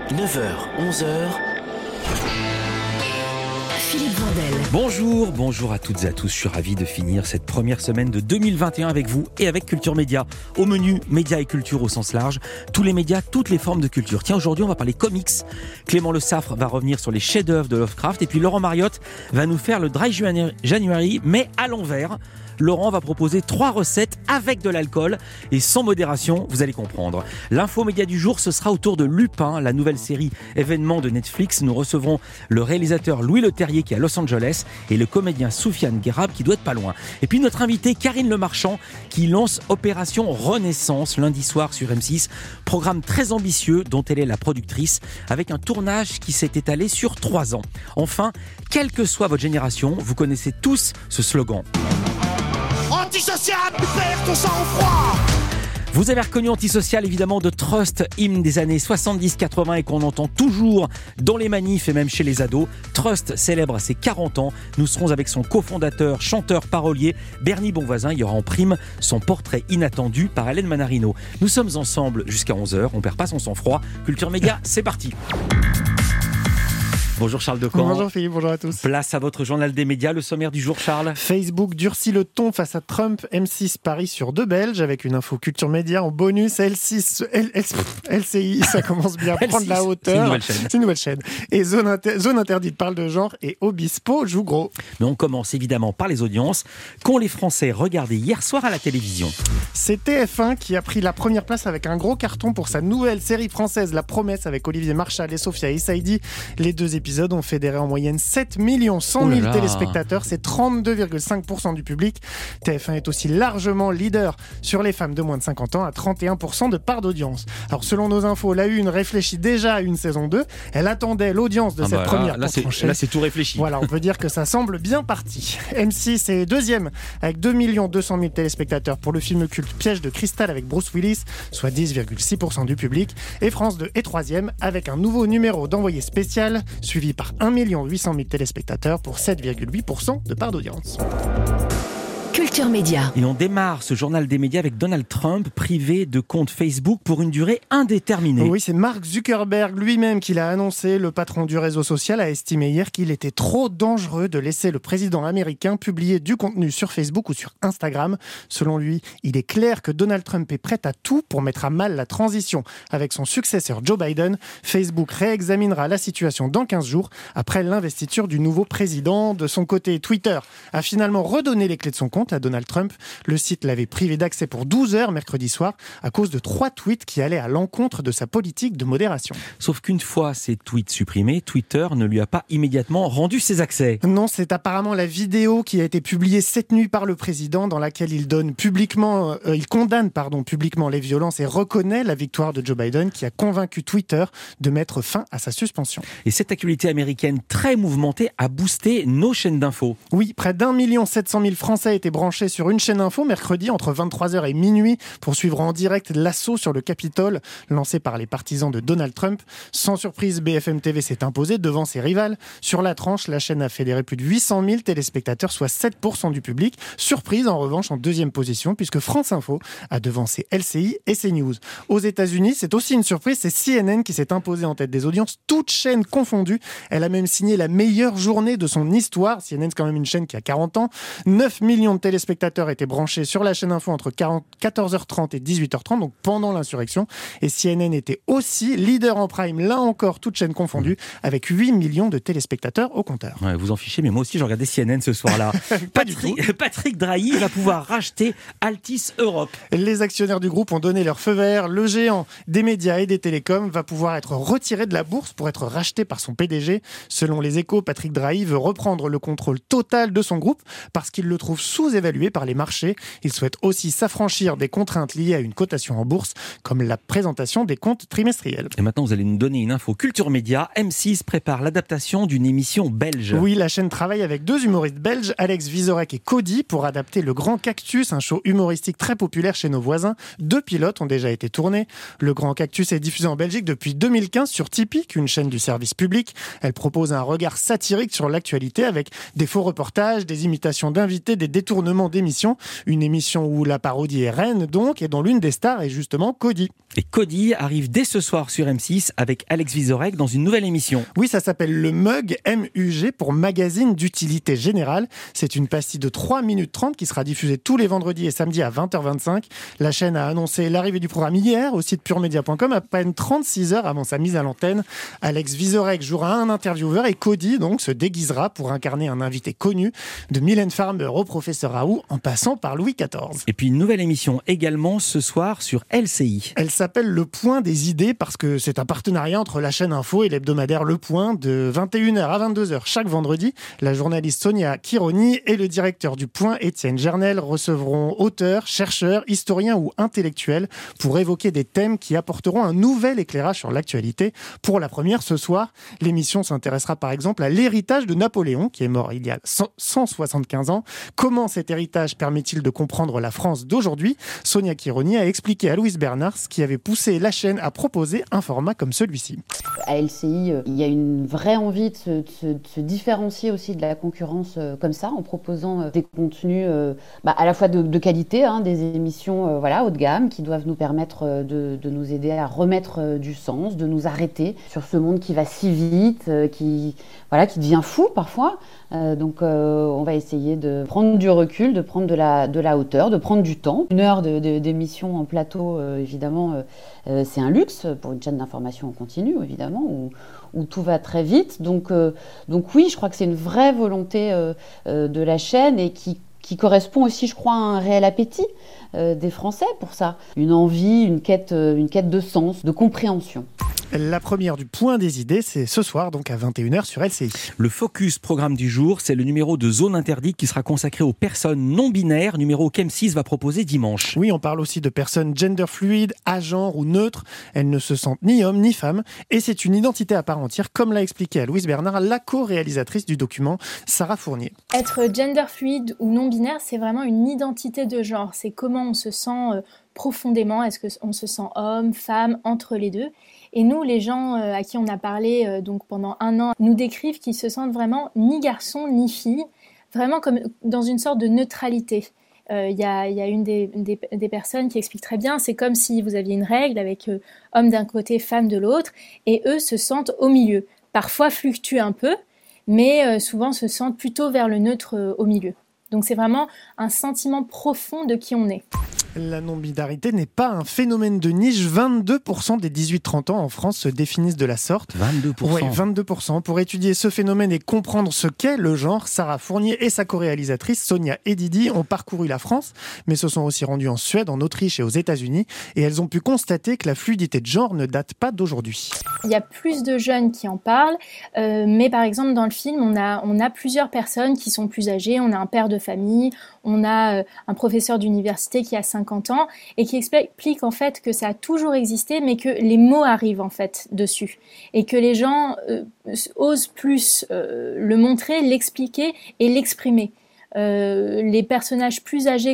9h, 11h. Philippe Vandel. Bonjour à toutes et à tous. Je suis ravi de finir cette première semaine de 2021 avec vous et avec Culture Média. Au menu, médias et culture au sens large. Tous les médias, toutes les formes de culture. Tiens, aujourd'hui, on va parler comics. Clément Le Saffre va revenir sur les chefs-d'œuvre de Lovecraft. Et puis Laurent Mariotte va nous faire le Dry January, mais à l'envers. Laurent va proposer 3 recettes avec de l'alcool et sans modération, vous allez comprendre. L'info média du jour, ce sera autour de Lupin, la nouvelle série événement de Netflix. Nous recevrons le réalisateur Louis Leterrier qui est à Los Angeles et le comédien Soufiane Guerab qui doit être pas loin. Et puis notre invitée Karine Lemarchand qui lance Opération Renaissance lundi soir sur M6. Programme très ambitieux dont elle est la productrice avec un tournage qui s'est étalé sur 3 ans. Enfin, quelle que soit votre génération, vous connaissez tous ce slogan. Antisocial, perds ton sang-froid. Vous avez reconnu Antisocial évidemment de Trust, hymne des années 70-80 et qu'on entend toujours dans les manifs et même chez les ados. Trust célèbre ses 40 ans. Nous serons avec son cofondateur, chanteur, parolier, Bernie Bonvoisin. Il y aura en prime son portrait inattendu par Hélène Manarino. Nous sommes ensemble jusqu'à 11h. On perd pas son sang-froid. Culture Média, c'est parti. Bonjour Charles Decamp. Bonjour Philippe, bonjour à tous. Place à votre journal des médias, le sommaire du jour Charles. Facebook durcit le ton face à Trump, M6 parie sur 2 Belges avec une info Culture Média en bonus, LCI, ça commence bien à prendre la hauteur. C'est une nouvelle chaîne. Et Zone Interdite parle de genre et Obispo joue gros. Mais on commence évidemment par les audiences qu'ont les Français regardé hier soir à la télévision. C'est TF1 qui a pris la première place avec un gros carton pour sa nouvelle série française La Promesse avec Olivier Marchal et Sophia Essaidi. Les 2 épisodes ont fédéré en moyenne 7 100 000 téléspectateurs, c'est 32,5% du public. TF1 est aussi largement leader sur les femmes de moins de 50 ans à 31% de part d'audience. Alors selon nos infos, la Une réfléchit déjà à une saison 2. Elle attendait l'audience de cette première pour trancher. Là c'est tout réfléchi. Voilà, on peut dire que ça semble bien parti. M6 est deuxième avec 2 200 000 téléspectateurs pour le film culte Piège de cristal avec Bruce Willis, soit 10,6% du public. Et France 2 est troisième avec un nouveau numéro d'envoyé spécial suivi par 1 800 000 téléspectateurs pour 7,8% de part d'audience. Culture Média. Et on démarre ce journal des médias avec Donald Trump privé de compte Facebook pour une durée indéterminée. Oui, c'est Mark Zuckerberg lui-même qui l'a annoncé. Le patron du réseau social a estimé hier qu'il était trop dangereux de laisser le président américain publier du contenu sur Facebook ou sur Instagram. Selon lui, il est clair que Donald Trump est prêt à tout pour mettre à mal la transition avec son successeur Joe Biden. Facebook réexaminera la situation dans 15 jours après l'investiture du nouveau président. De son côté, Twitter a finalement redonné les clés de son compte à Donald Trump. Le site l'avait privé d'accès pour 12 heures mercredi soir à cause de 3 tweets qui allaient à l'encontre de sa politique de modération. Sauf qu'une fois ces tweets supprimés, Twitter ne lui a pas immédiatement rendu ses accès. Non, c'est apparemment la vidéo qui a été publiée cette nuit par le président dans laquelle il condamne publiquement les violences et reconnaît la victoire de Joe Biden qui a convaincu Twitter de mettre fin à sa suspension. Et cette actualité américaine très mouvementée a boosté nos chaînes d'infos. Oui, près d'1 700 000 Français étaient branchés sur une chaîne info mercredi entre 23h et minuit pour suivre en direct l'assaut sur le Capitole lancé par les partisans de Donald Trump. Sans surprise, BFM TV s'est imposé devant ses rivales. Sur la tranche, la chaîne a fédéré plus de 800 000 téléspectateurs, soit 7% du public. Surprise en revanche en deuxième position puisque France Info a devancé LCI et CNews. Aux États-Unis, c'est aussi une surprise, c'est CNN qui s'est imposé en tête des audiences, toutes chaînes confondues. Elle a même signé la meilleure journée de son histoire. CNN, c'est quand même une chaîne qui a 40 ans. 9 millions de téléspectateurs étaient branchés sur la chaîne info entre 14h30 et 18h30, donc pendant l'insurrection. Et CNN était aussi leader en prime, là encore, toutes chaînes confondues, avec 8 millions de téléspectateurs au compteur. Ouais, vous en fichez, mais moi aussi, je regardais CNN ce soir-là. Patrick Drahi va pouvoir racheter Altice Europe. Les actionnaires du groupe ont donné leur feu vert. Le géant des médias et des télécoms va pouvoir être retiré de la bourse pour être racheté par son PDG. Selon les Échos, Patrick Drahi veut reprendre le contrôle total de son groupe parce qu'il le trouve sous-évalué par les marchés. Il souhaite aussi s'affranchir des contraintes liées à une cotation en bourse, comme la présentation des comptes trimestriels. Et maintenant, vous allez nous donner une info Culture Média. M6 prépare l'adaptation d'une émission belge. Oui, la chaîne travaille avec 2 humoristes belges, Alex Vizorek et Cody, pour adapter Le Grand Cactus, un show humoristique très populaire chez nos voisins. 2 pilotes ont déjà été tournés. Le Grand Cactus est diffusé en Belgique depuis 2015 sur Tipeee, une chaîne du service public. Elle propose un regard satirique sur l'actualité avec des faux reportages, des imitations d'invités, des détournements détournement d'émission. Une émission où la parodie est reine donc, et dont l'une des stars est justement Cody. Et Cody arrive dès ce soir sur M6 avec Alex Vizorek dans une nouvelle émission. Oui, ça s'appelle le MUG, M-U-G, pour Magazine d'utilité générale. C'est une pastille de 3 minutes 30 qui sera diffusée tous les vendredis et samedis à 20h25. La chaîne a annoncé l'arrivée du programme hier au site puremedia.com à peine 36 heures avant sa mise à l'antenne. Alex Vizorek jouera un intervieweur et Cody donc se déguisera pour incarner un invité connu, de Mylène Farmer au professeur Raoult en passant par Louis XIV. Et puis une nouvelle émission également ce soir sur LCI. Elle s'appelle Le Point des idées parce que c'est un partenariat entre la chaîne Info et l'hebdomadaire Le Point de 21h à 22h chaque vendredi. La journaliste Sonia Chironi et le directeur du Point, Étienne Gernel, recevront auteurs, chercheurs, historiens ou intellectuels pour évoquer des thèmes qui apporteront un nouvel éclairage sur l'actualité. Pour la première ce soir, l'émission s'intéressera par exemple à l'héritage de Napoléon, qui est mort il y a 175 ans. Comment cet héritage permet-il de comprendre la France d'aujourd'hui ? Sonia Chironi a expliqué à Louise Bernard ce qui avait poussé la chaîne à proposer un format comme celui-ci. À LCI, il y a une vraie envie de se différencier aussi de la concurrence comme ça, en proposant des contenus à la fois de qualité, des émissions haut de gamme qui doivent nous permettre de nous aider à remettre du sens, de nous arrêter sur ce monde qui va si vite, qui devient fou parfois. Donc on va essayer de prendre du recul, de prendre de la hauteur, de prendre du temps. 1 heure d'émission en plateau, évidemment, c'est un luxe pour une chaîne d'information en continu, évidemment, où tout va très vite. Donc oui, je crois que c'est une vraie volonté de la chaîne et qui correspond aussi, je crois, à un réel appétit des Français pour ça. Une envie, une quête de sens, de compréhension. La première du Point des idées, c'est ce soir, donc à 21h sur LCI. Le Focus programme du jour, c'est le numéro de Zone Interdite qui sera consacré aux personnes non-binaires, numéro qu'M6 va proposer dimanche. Oui, on parle aussi de personnes gender fluides, agenres ou neutres. Elles ne se sentent ni hommes ni femmes. Et c'est une identité à part entière, comme l'a expliqué à Louise Bernard, la co-réalisatrice du document, Sarah Fournier. Être gender fluide ou non-binaire, c'est vraiment une identité de genre. C'est comment on se sent profondément. Est-ce qu'on se sent homme, femme, entre les deux ? Et nous, les gens à qui on a parlé donc pendant 1 an, nous décrivent qu'ils se sentent vraiment ni garçon ni fille, vraiment comme dans une sorte de neutralité. Il y a une des personnes qui explique très bien, c'est comme si vous aviez une règle avec homme d'un côté, femme de l'autre, et eux se sentent au milieu. Parfois fluctuent un peu, mais souvent se sentent plutôt vers le neutre au milieu. Donc c'est vraiment un sentiment profond de qui on est. La non-binarité n'est pas un phénomène de niche. 22% des 18-30 ans en France se définissent de la sorte. 22%. Oui, 22%. Pour étudier ce phénomène et comprendre ce qu'est le genre, Sarah Fournier et sa co-réalisatrice Sonia Edidi ont parcouru la France, mais se sont aussi rendues en Suède, en Autriche et aux États-Unis. Et elles ont pu constater que la fluidité de genre ne date pas d'aujourd'hui. Il y a plus de jeunes qui en parlent, mais par exemple dans le film, on a plusieurs personnes qui sont plus âgées. On a un père de famille, on a un professeur d'université qui a 50 ans et qui explique en fait que ça a toujours existé, mais que les mots arrivent en fait dessus et que les gens osent plus le montrer, l'expliquer et l'exprimer. Les personnages plus âgés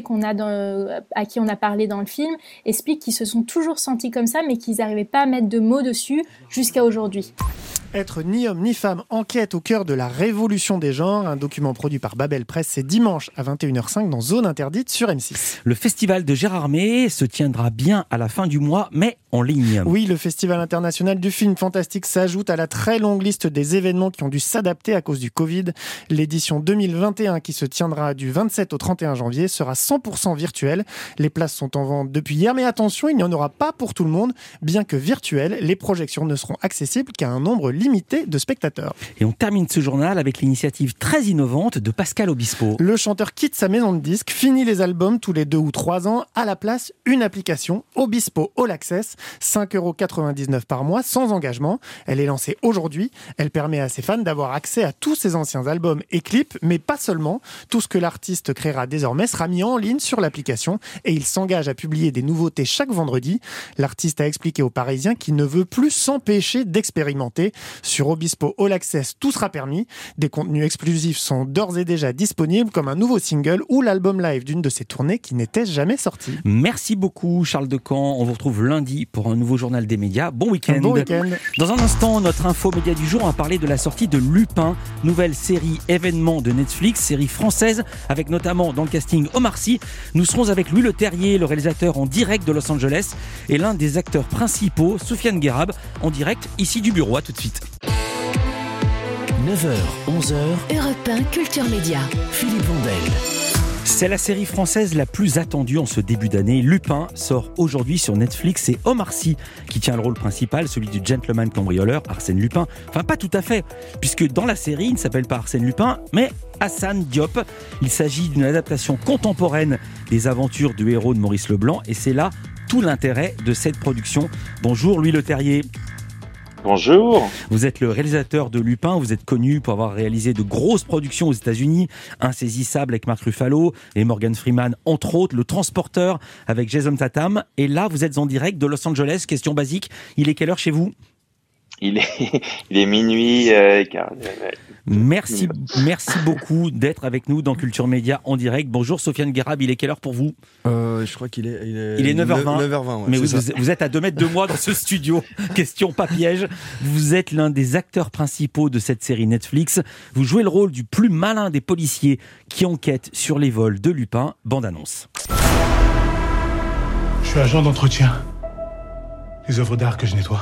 à qui on a parlé dans le film expliquent qu'ils se sont toujours sentis comme ça, mais qu'ils n'arrivaient pas à mettre de mots dessus jusqu'à aujourd'hui. Être ni homme ni femme, enquête au cœur de la révolution des genres, un document produit par Babel Presse, c'est dimanche à 21h05 dans Zone Interdite sur M6. Le festival de Gérardmer se tiendra bien à la fin du mois, mais en ligne. Oui, le Festival international du film fantastique s'ajoute à la très longue liste des événements qui ont dû s'adapter à cause du Covid. L'édition 2021 qui se tiendra du 27 au 31 janvier sera 100% virtuelle. Les places sont en vente depuis hier, mais attention, il n'y en aura pas pour tout le monde. Bien que virtuelles, les projections ne seront accessibles qu'à un nombre limité de spectateurs. Et on termine ce journal avec l'initiative très innovante de Pascal Obispo. Le chanteur quitte sa maison de disques, finit les albums tous les 2 ou 3 ans. À la place, une application, Obispo All Access, 5,99€ par mois, sans engagement. Elle est lancée aujourd'hui. Elle permet à ses fans d'avoir accès à tous ses anciens albums et clips, mais pas seulement. Tout ce que l'artiste créera désormais sera mis en ligne sur l'application et il s'engage à publier des nouveautés chaque vendredi. L'artiste a expliqué aux Parisiens qu'il ne veut plus s'empêcher d'expérimenter. Sur Obispo All Access, tout sera permis. Des contenus exclusifs sont d'ores et déjà disponibles, comme un nouveau single ou l'album live d'une de ses tournées qui n'était jamais sorti. Merci beaucoup Charles Decamp. On vous retrouve lundi pour un nouveau journal des médias. Bon week-end. Bon week-end. Dans un instant, notre info média du jour, on va parler de la sortie de Lupin, nouvelle série événement de Netflix, série française, avec notamment dans le casting Omar Sy. Nous serons avec Louis Leterrier, le réalisateur en direct de Los Angeles, et l'un des acteurs principaux, Soufiane Guerab, en direct ici du bureau. À tout de suite. 9h, 11h, Europe 1 Culture Média, Philippe Vandel. C'est la série française la plus attendue en ce début d'année. Lupin sort aujourd'hui sur Netflix. C'est Omar Sy qui tient le rôle principal, celui du gentleman cambrioleur, Arsène Lupin. Enfin, pas tout à fait, puisque dans la série, il ne s'appelle pas Arsène Lupin, mais Hassan Diop. Il s'agit d'une adaptation contemporaine des aventures du héros de Maurice Leblanc, et c'est là tout l'intérêt de cette production. Bonjour Louis Leterrier. Bonjour. Vous êtes le réalisateur de Lupin, vous êtes connu pour avoir réalisé de grosses productions aux États-Unis, Insaisissable avec Mark Ruffalo et Morgan Freeman, entre autres, Le Transporteur avec Jason Statham. Et là, vous êtes en direct de Los Angeles. Question basique, il est quelle heure chez vous ? Il est minuit. Merci beaucoup d'être avec nous dans Culture Média en direct. Bonjour Soufiane Guerab, il est quelle heure pour vous ? Je crois qu'il est 9h20. 9h20 ouais, mais vous êtes à 2 mètres de moi dans ce studio. Question pas piège. Vous êtes l'un des acteurs principaux de cette série Netflix. Vous jouez le rôle du plus malin des policiers qui enquêtent sur les vols de Lupin. Bande annonce. Je suis agent d'entretien. Les œuvres d'art que je nettoie.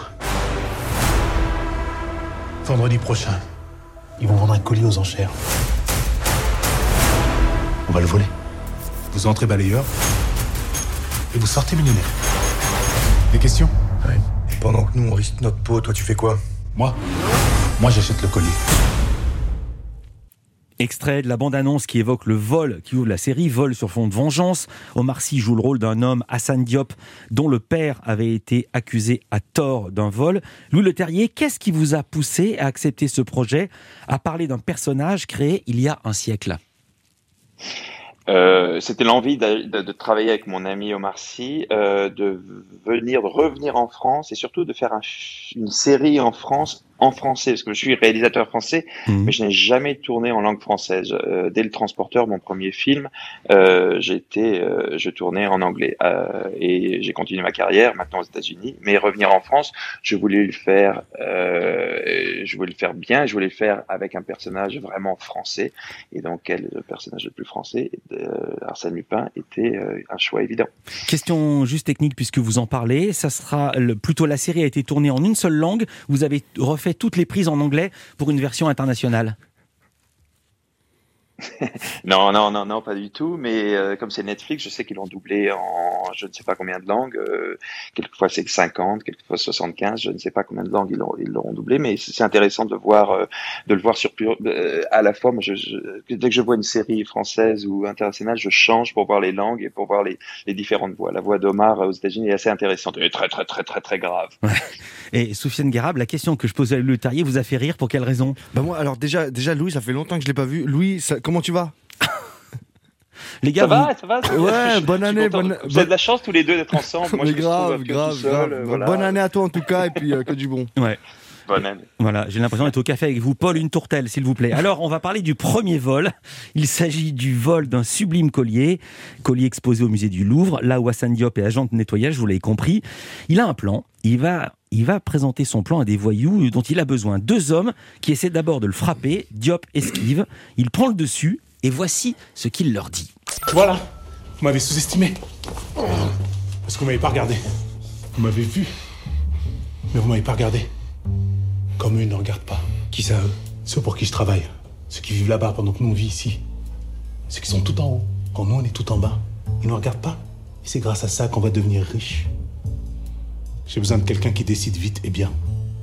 Vendredi prochain, ils vont vendre un colis aux enchères. On va le voler. Vous entrez balayeur et vous sortez millionnaire. Des questions ? Ouais. Et pendant que nous, on risque notre peau, toi, tu fais quoi ? Moi, j'achète le colis. Extrait de la bande-annonce qui évoque le vol, qui ouvre la série, vol sur fond de vengeance. Omar Sy joue le rôle d'un homme, Hassan Diop, dont le père avait été accusé à tort d'un vol. Louis Leterrier, qu'est-ce qui vous a poussé à accepter ce projet, à parler d'un personnage créé il y a un siècle ? C'était l'envie de travailler avec mon ami Omar Sy, de revenir en France et surtout de faire une série en France, en français, parce que je suis réalisateur français, mais je n'ai jamais tourné en langue française. Dès Le Transporteur, mon premier film, je tournais en anglais et j'ai continué ma carrière maintenant aux États-Unis. Mais revenir en France, je voulais le faire bien, je voulais le faire avec un personnage vraiment français. Et donc, le personnage le plus français, Arsène Lupin, était un choix évident. Question juste technique puisque vous en parlez, ça sera plutôt la série a été tournée en une seule langue. Vous avez refait toutes les prises en anglais pour une version internationale. Non, pas du tout. Mais comme c'est Netflix, je sais qu'ils l'ont doublé en je ne sais pas combien de langues. Quelquefois c'est 50, quelquefois 75. Je ne sais pas combien de langues ils l'auront doublé. Mais c'est intéressant de le voir sur à la fois. Moi, dès que je vois une série française ou internationale, je change pour voir les langues et pour voir les différentes voix. La voix d'Omar aux États-Unis est assez intéressante. Elle est très très très très très grave. Ouais. Et Soufiane Guerab, la question que je posais à Louis Leterrier vous a fait rire. Pour quelle raison ? Moi, alors déjà Louis, ça fait longtemps que je l'ai pas vu. Louis, comment tu vas ? Les gars, ça va. Ouais, bonne année. Vous avez de la chance tous les deux d'être ensemble. Moi, grave. Voilà. Bonne année à toi en tout cas, et puis que du bon. Ouais. Bonne année. Voilà, j'ai l'impression d'être au café avec vous. Paul, une tourtelle, s'il vous plaît. Alors, on va parler du premier vol. Il s'agit du vol d'un sublime collier exposé au musée du Louvre, là où Hassan Diop est agent de nettoyage, vous l'avez compris. Il a un plan. Il va présenter son plan à des voyous dont il a besoin. 2 hommes qui essaient d'abord de le frapper. Diop esquive. Il prend le dessus. Et voici ce qu'il leur dit. Voilà, vous m'avez sous-estimé. Parce que vous m'avez pas regardé. Vous m'avez vu, mais vous m'avez pas regardé. Comme eux, ils ne regardent pas. Qui ça, eux ? Ceux pour qui je travaille. Ceux qui vivent là-bas pendant que nous, on vit ici. Ceux qui sont tout en haut, quand nous, on est tout en bas. Ils ne regardent pas. Et c'est grâce à ça qu'on va devenir riche. J'ai besoin de quelqu'un qui décide vite et bien.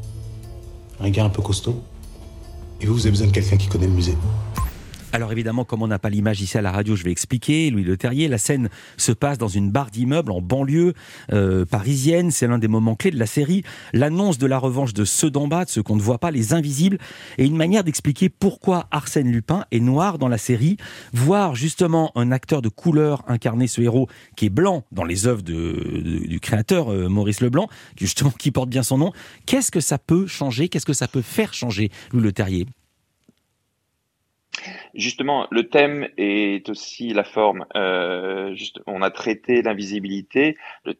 Un gars un peu costaud. Et vous avez besoin de quelqu'un qui connaît le musée. Alors évidemment, comme on n'a pas l'image ici à la radio, je vais expliquer. Louis Leterrier, la scène se passe dans une barre d'immeubles en banlieue parisienne. C'est l'un des moments clés de la série. L'annonce de la revanche de ceux d'en bas, de ceux qu'on ne voit pas, les invisibles, et une manière d'expliquer pourquoi Arsène Lupin est noir dans la série. Voir justement un acteur de couleur incarner ce héros qui est blanc dans les œuvres du créateur Maurice Leblanc, qui porte bien son nom. Qu'est-ce que ça peut changer ? Qu'est-ce que ça peut faire changer, Louis Leterrier ? justement, le thème est aussi la forme. On a traité l'invisibilité,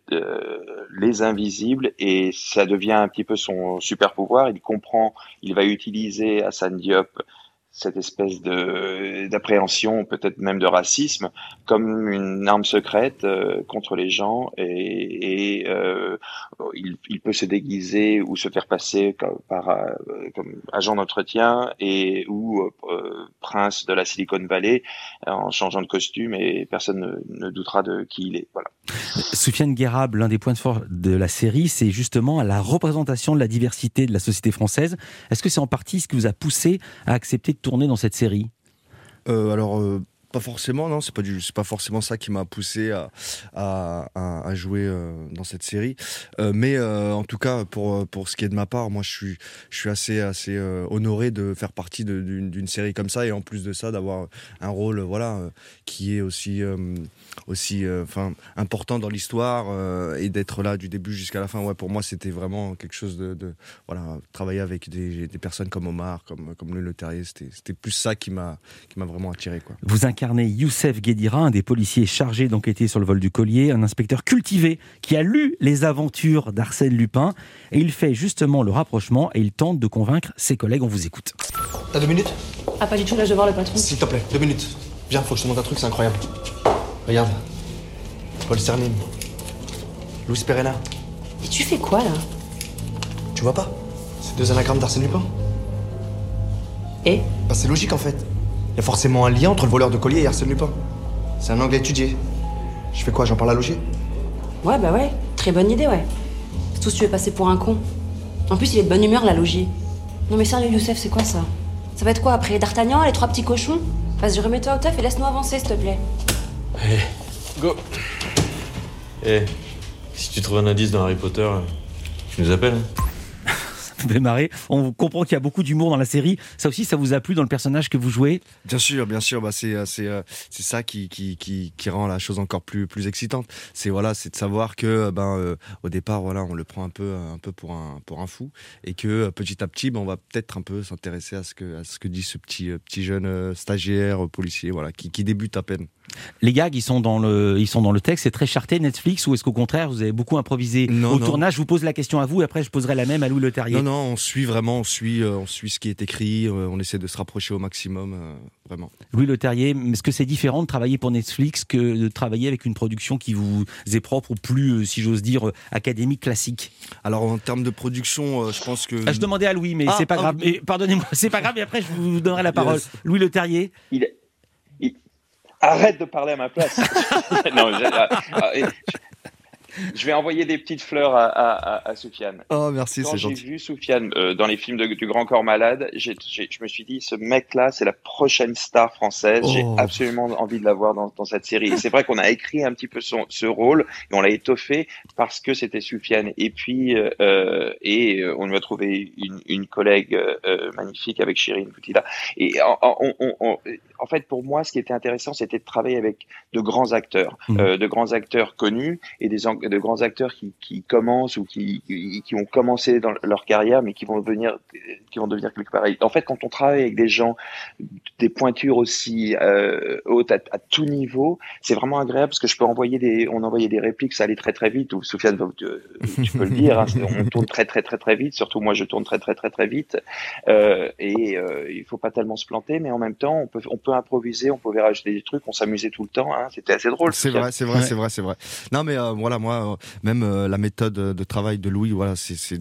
les invisibles, et ça devient un petit peu son super pouvoir. Il va utiliser Assane Diop cette espèce d'appréhension, peut-être même de racisme, comme une arme secrète contre les gens, et il peut se déguiser ou se faire passer comme agent d'entretien ou prince de la Silicon Valley en changeant de costume, et personne ne doutera de qui il est. Voilà. Soufiane Guérab, l'un des points forts de la série, c'est justement la représentation de la diversité de la société française. Est-ce que c'est en partie ce qui vous a poussé à accepter de tourner dans cette série ? Pas forcément, non, c'est pas forcément ça qui m'a poussé à jouer dans cette série. Mais en tout cas, pour ce qui est de ma part, moi je suis assez honoré de faire partie d'une série comme ça, et en plus de ça, d'avoir un rôle qui est aussi important dans l'histoire, et d'être là du début jusqu'à la fin. Ouais, pour moi, c'était vraiment quelque chose de travailler avec des personnes comme Omar, comme Louis Leterrier, c'était plus ça qui m'a vraiment attiré, quoi. Vous incarnez Youssef Guédira, un des policiers chargés d'enquêter sur le vol du collier, un inspecteur cultivé qui a lu les aventures d'Arsène Lupin, et il fait justement le rapprochement et il tente de convaincre ses collègues. On vous écoute. T'as 2 minutes ? Ah, pas du tout, là je dois voir le patron. S'il te plaît, 2 minutes. Viens, faut que je te montre un truc, c'est incroyable. Regarde. Paul Sernin. Louis Perena. Et tu fais quoi là ? Tu vois pas ? C'est 2 anagrammes d'Arsène Lupin. Et ? Bah c'est logique en fait. Il y a forcément un lien entre le voleur de collier et Arsène Lupin. C'est un angle étudié. Je fais quoi, j'en parle à Logier ? Ouais, bah ouais, très bonne idée, ouais. Surtout si tu veux passer pour un con. En plus, il est de bonne humeur, là, Logier. Non mais sérieux, Youssef, c'est quoi ça ? Ça va être quoi, après D'Artagnan, les 3 petits cochons ? Vas-y, remets-toi au taf et laisse-nous avancer, s'il te plaît. Allez, go. Si tu trouves un indice dans Harry Potter, tu nous appelles, hein. Ça me fait marrer. On comprend qu'il y a beaucoup d'humour dans la série. Ça aussi, ça vous a plu dans le personnage que vous jouez ? Bien sûr. Bah, c'est ça qui rend la chose encore plus excitante. C'est de savoir que au départ, on le prend un peu pour un fou, et que petit à petit, on va peut-être un peu s'intéresser à ce que dit ce petit jeune stagiaire policier, qui débute à peine. Les gags, ils sont dans le texte. C'est très charté Netflix, ou est-ce qu'au contraire vous avez beaucoup improvisé au tournage ? Je vous pose la question à vous, et après je poserai la même à Louis Leterrier. Non, on suit ce qui est écrit. On essaie de se rapprocher au maximum, vraiment. Louis Leterrier, est-ce que c'est différent de travailler pour Netflix que de travailler avec une production qui vous est propre, ou plus, si j'ose dire, académique, classique ? Alors en termes de production, je pense que... Je demandais à Louis, mais c'est pas grave. Pardonnez-moi, c'est pas grave, et après je vous donnerai la parole. Yes. Louis Leterrier. Arrête de parler à ma place. Non, je vais envoyer des petites fleurs à Soufiane. Oh, merci, c'est gentil. Quand j'ai vu Soufiane dans les films du Grand Corps Malade, je me suis dit, ce mec-là, c'est la prochaine star française. J'ai absolument envie de la voir dans cette série. Et c'est vrai qu'on a écrit un petit peu ce rôle, et on l'a étoffé parce que c'était Soufiane. Et puis, on lui a trouvé une collègue magnifique avec Chirine Boutila. Et en fait, pour moi, ce qui était intéressant, c'était de travailler avec de grands acteurs, de grands acteurs connus, et de grands acteurs qui commencent ou qui ont commencé dans leur carrière, mais qui vont devenir quelque part. En fait, quand on travaille avec des gens, des pointures aussi hautes à tout niveau, c'est vraiment agréable, parce que on envoyait des répliques, ça allait très très vite. Ou Soufiane, tu peux le dire, hein, on tourne très très très très vite. Surtout moi, je tourne très très très très vite. Il faut pas tellement se planter, mais en même temps, on peut improviser, on pouvait rajouter des trucs, on s'amusait tout le temps. Hein, c'était assez drôle. C'est vrai. Non, mais moi, même la méthode de travail de Louis, c'est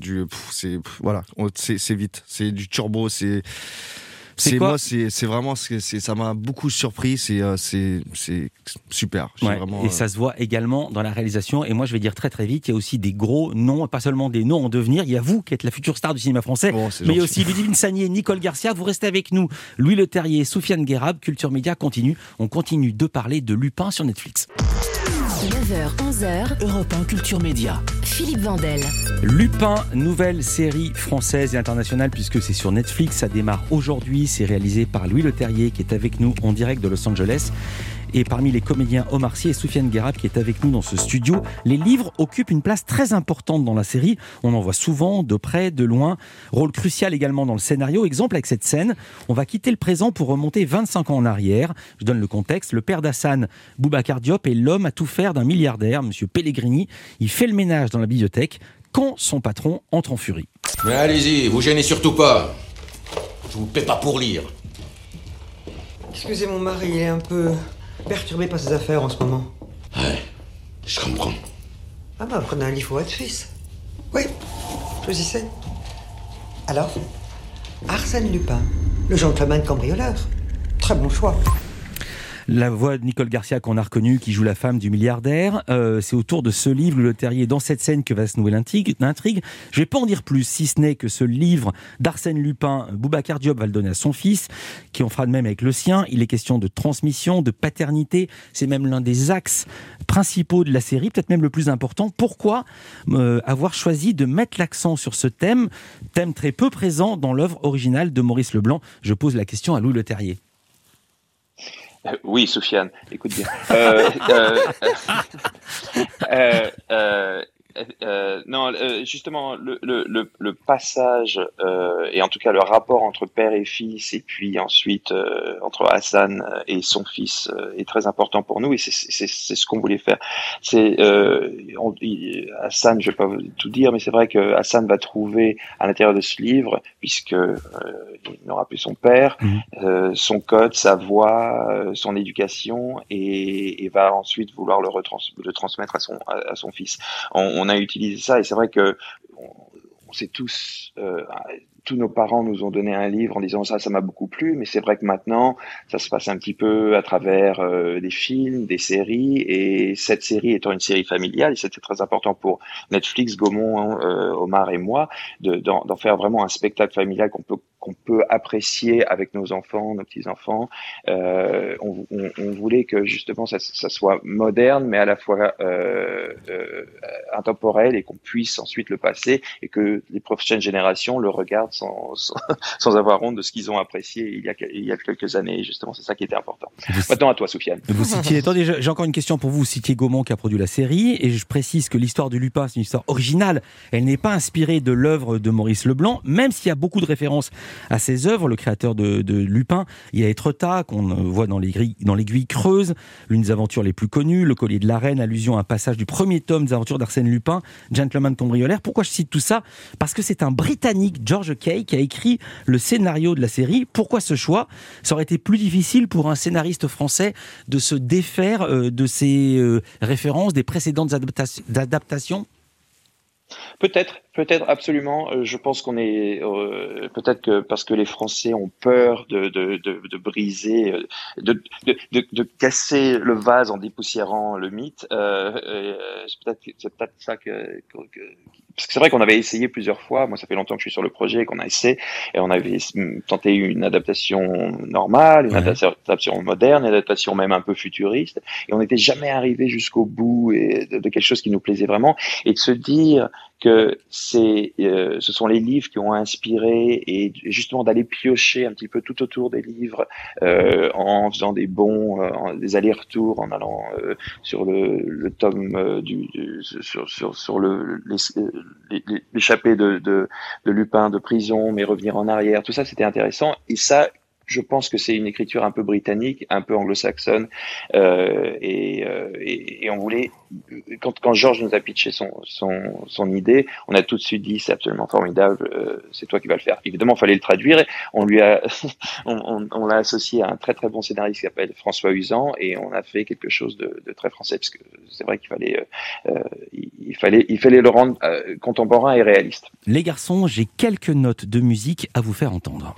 vite, c'est du turbo, c'est vraiment, ça m'a beaucoup surpris, c'est super. Vraiment, et ça se voit également dans la réalisation, et moi je vais dire très très vite, il y a aussi des gros noms, pas seulement des noms en devenir, il y a vous qui êtes la future star du cinéma français, mais il y a aussi Ludivine Sagnier, Nicole Garcia, vous restez avec nous, Louis Leterrier, Soufiane Guérab, Culture Média continue, on continue de parler de Lupin sur Netflix. 9h, 11h, Europe 1 Culture Média. Philippe Vandel. Lupin, nouvelle série française et internationale, puisque c'est sur Netflix, ça démarre aujourd'hui, c'est réalisé par Louis Leterrier qui est avec nous en direct de Los Angeles. Et parmi les comédiens Omar Sy et Soufiane Guerab qui est avec nous dans ce studio, les livres occupent une place très importante dans la série. On en voit souvent, de près, de loin. Rôle crucial également dans le scénario. Exemple avec cette scène, on va quitter le présent pour remonter 25 ans en arrière. Je donne le contexte. Le père d'Hassan, Boubacar Diop, est l'homme à tout faire d'un milliardaire, Monsieur Pellegrini. Il fait le ménage dans la bibliothèque quand son patron entre en furie. Mais allez-y, vous gênez surtout pas. Je vous paie pas pour lire. Excusez mon mari, il est un peu perturbé par ses affaires en ce moment. Ouais, je comprends. Ah bah, prenez un livre pour votre fils. Oui, choisissez. Alors, Arsène Lupin, le gentleman cambrioleur. Très bon choix. La voix de Nicole Garcia qu'on a reconnue, qui joue la femme du milliardaire. C'est autour de ce livre, Le Terrier, dans cette scène que va se nouer l'intrigue. Je vais pas en dire plus, si ce n'est que ce livre d'Arsène Lupin, Boubacar Diop va le donner à son fils, qui en fera de même avec le sien. Il est question de transmission, de paternité. C'est même l'un des axes principaux de la série, peut-être même le plus important. Pourquoi avoir choisi de mettre l'accent sur ce thème très peu présent dans l'œuvre originale de Maurice Leblanc? Je pose la question à Louis Le Terrier. Oui, Soufiane, écoute bien. Non, justement, le passage, et en tout cas le rapport entre père et fils, et puis ensuite entre Hassan et son fils, est très important pour nous, et c'est ce qu'on voulait faire. Hassan, je vais pas tout dire, mais c'est vrai que Hassan va trouver à l'intérieur de ce livre, puisque il n'aura plus son père, son code, sa voix, son éducation, et va ensuite vouloir le transmettre à son fils. On a utilisé ça, et c'est vrai que on sait tous nos parents nous ont donné un livre en disant ça m'a beaucoup plu, mais c'est vrai que maintenant ça se passe un petit peu à travers des films, des séries, et cette série étant une série familiale, et c'était très important pour Netflix, Gaumont, Omar et moi, d'en faire vraiment un spectacle familial qu'on peut apprécier avec nos enfants, nos petits-enfants. On voulait que justement ça soit moderne, mais à la fois intemporel, et qu'on puisse ensuite le passer, et que les prochaines générations le regardent sans avoir honte de ce qu'ils ont apprécié il y a quelques années. Justement, c'est ça qui était important. Maintenant à toi, Soufiane. Vous citiez, attendez, j'ai encore une question pour vous. Vous citiez Gaumont qui a produit la série, et je précise que l'histoire de Lupin, c'est une histoire originale. Elle n'est pas inspirée de l'œuvre de Maurice Leblanc, même s'il y a beaucoup de références à ses œuvres. Le créateur de Lupin, il y a Étretat, qu'on voit dans l'Aiguille creuse, l'une des aventures les plus connues, Le Collier de la Reine, allusion à un passage du premier tome des aventures d'Arsène Lupin, Gentleman cambrioleur. Pourquoi je cite tout ça? Parce que c'est un Britannique, George Kay, qui a écrit le scénario de la série. Pourquoi ce choix? Ça aurait été plus difficile pour un scénariste français de se défaire de ces références des précédentes adaptations? Peut-être absolument. Je pense qu'on est peut-être que parce que les Français ont peur de briser, de casser le vase en dépoussiérant le mythe. C'est peut-être ça parce que c'est vrai qu'on avait essayé plusieurs fois. Moi, ça fait longtemps que je suis sur le projet, qu'on a essayé, et on avait tenté une adaptation normale, une adaptation moderne, une adaptation même un peu futuriste, et on n'était jamais arrivé jusqu'au bout et de quelque chose qui nous plaisait vraiment, et de se dire que ce sont les livres qui ont inspiré, et justement d'aller piocher un petit peu tout autour des livres, en faisant des bons, des allers-retours, en allant sur le tome sur l'échappée de Lupin de prison, mais revenir en arrière, tout ça c'était intéressant, et ça, je pense que c'est une écriture un peu britannique, un peu anglo-saxonne, et on voulait, quand Georges nous a pitché son idée, on a tout de suite dit c'est absolument formidable, c'est toi qui vas le faire. Évidemment, il fallait le traduire, on l'a associé à un très très bon scénariste qui s'appelle François Usan, et on a fait quelque chose de très français, parce que c'est vrai qu'il fallait le rendre contemporain et réaliste. Les garçons, j'ai quelques notes de musique à vous faire entendre.